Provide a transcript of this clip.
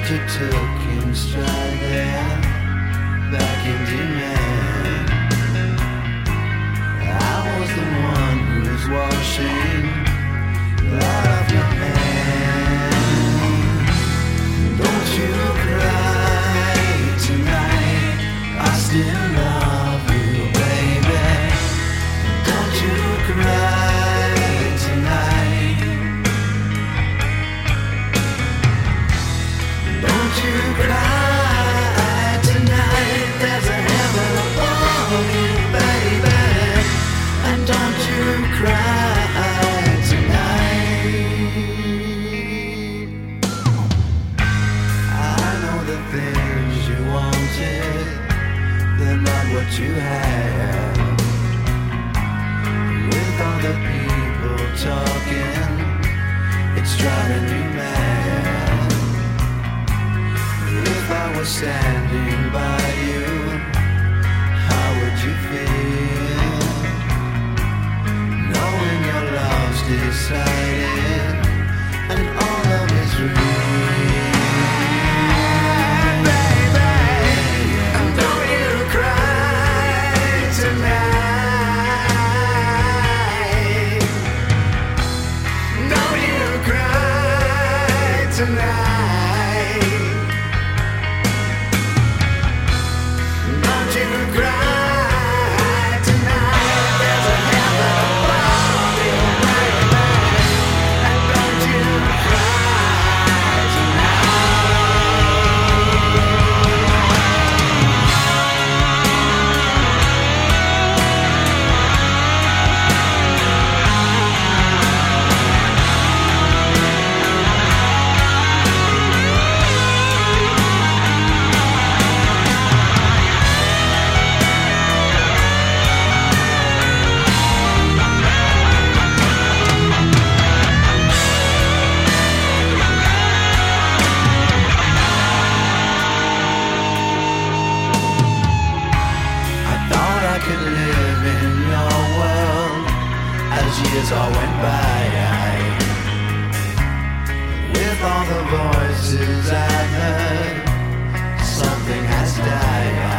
Doctor took him straight there, back in demand. I was the one who was washing blood off your hand. Don't you cry tonight, I still love you, baby. Don't you cry tonight. Don't you cry tonight, there's a heaven above you, baby. And don't you cry tonight. I know the things you wanted, they're not what you have. With all the people talking, it's driving you mad. If I was standing by you, how would you feel? Knowing your love's decided and all love is real. Baby, and don't you cry tonight. Don't you cry tonight. Don't you cry tonight, there's a heaven above you, baby. And don't you cry I could live in your world as years all went by. With all the voices I've heard, something has died.